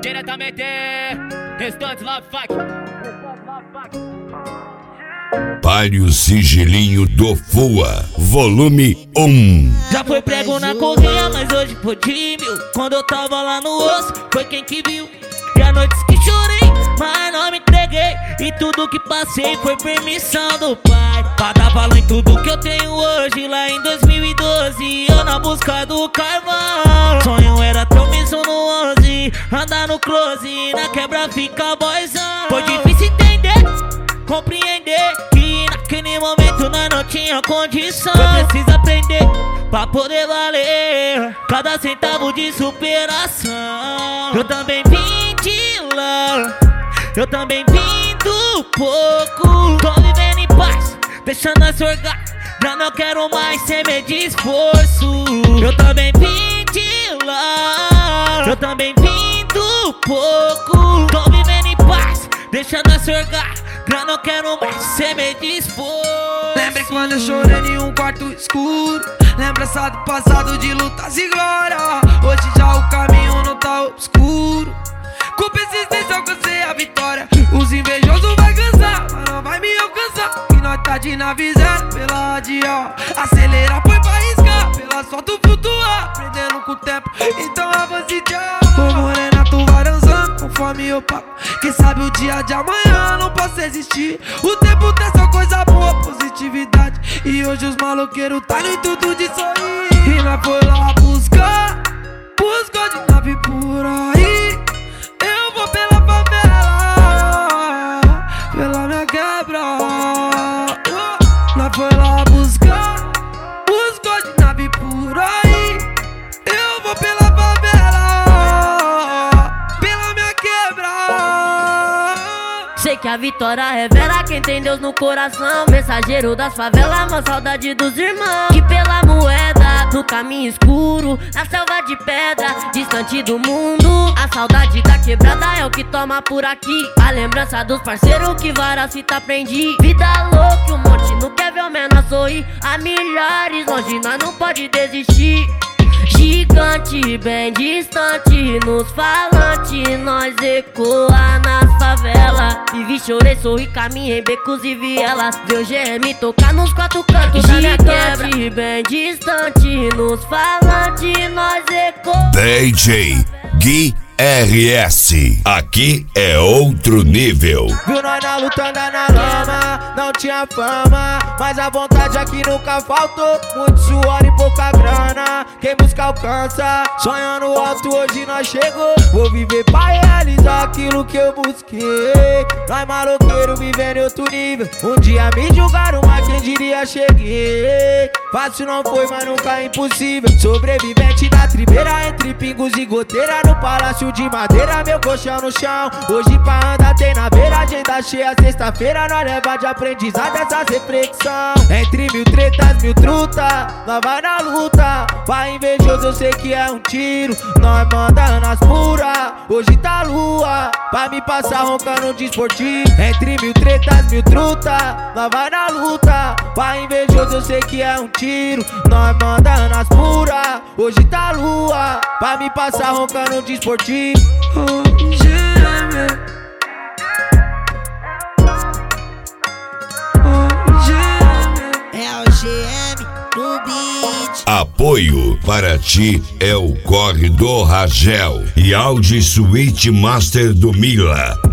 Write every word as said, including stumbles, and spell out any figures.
Diretamente, Restante Love Fuck. Palio Sigilinho do Fua, volume um. Já foi prego na correia, mas hoje foi de mil. Quando eu tava lá no osso, foi quem que viu. E a noites que chorei, mas não me entreguei. E tudo que passei foi permissão do pai, pra dar valor em tudo que eu tenho hoje. Lá em dois mil e doze, eu na busca do carvão. Sonho era ter um miso no onze, andar no close, na quebra fica boyzão. Foi difícil entender, compreender que naquele momento nós não tinha condição. Eu preciso aprender pra poder valer cada centavo de superação. Eu também vim de lá, eu também vim do pouco. Tô vivendo em paz, deixando nós orgar. Já não quero mais ser meio de esforço. Eu também vim de lá, eu também vim do pouco. Tô vivendo em paz, deixando nós orgar. Já não quero mais ser meio de esforço. Lembrei quando eu chorei em um quarto escuro. Lembrança do passado de lutas e glória. Hoje já o caminho não tá obscuro. Com persistência alcancei a vitória. Os invejosos vai cansar, mas não vai me alcançar. E nós tá de nave zero pela radial. Acelera, põe pra riscar, pela solta flutuar. Aprendendo com o tempo, então avance tchau. Ô morena, tu vai dançando conforme eu pago. Quem sabe o dia de amanhã não posso existir. O tempo tem só coisa boa, positividade. E hoje os maloqueiros tá no intuito de sorrir. E nós foi lá buscar, buscou de nave por aí. Eu vou pela favela, pela minha quebra. Nós foi lá buscar, buscou de nave por aí. Eu vou pela favela, pela minha quebra. Sei que a vitória revela quem tem Deus no coração. Mensageiro das favelas, mas saudade dos irmãos. Que pela moeda, no caminho escuro, na selva de pedra, distante do mundo. A saudade da quebrada é o que toma por aqui. A lembrança dos parceiros que várias fita aprendi. Vida louca, um monte não quer ver o menor sorrir. A milhares longe nós não pode desistir. Gigante, bem distante, nos falantes nós ecoa nas favelas. Vivi, chorei, sorri, caminhei em becos e vielas. Vê o G M tocar nos quatro cantos da minha quebra. Gigante, bem distante, nos falantes nós ecoa. D J Gui R S, aqui é outro nível. Viu nós na lutando na lama, não tinha fama, mas a vontade aqui nunca faltou. Muito suor e pouca grana, quem busca alcança. Sonhando alto, hoje nós chegou. Vou viver pra realizar aquilo que eu busquei. Nós maloqueiro vivendo em outro nível. Um dia me julgaram, mas quem diria cheguei. Fácil não foi, mas nunca é impossível. Sobrevivente da tribeira, entre pingos e goteira. No palácio de madeira, meu colchão no chão. Hoje pra andar tem na beira, agenda cheia, sexta-feira nós leva de aprendizado essas reflexão. Entre mil tretas, mil truta, nós vai na luta. Pra invejoso eu sei que é um tiro, nós manda nas puras. Hoje tá lua, pra me passar roncando de esportivo. Entre mil tretas, mil truta, nós vai na luta. Pra invejoso eu sei que é um tiro, nós manda nas puras. Hoje tá lua, pra me passar roncando de esportivo. Oh, G M. Oh, G M. É o G M no beat. Apoio para ti é o Corre do Ragel e Audi Suite Master do Mila.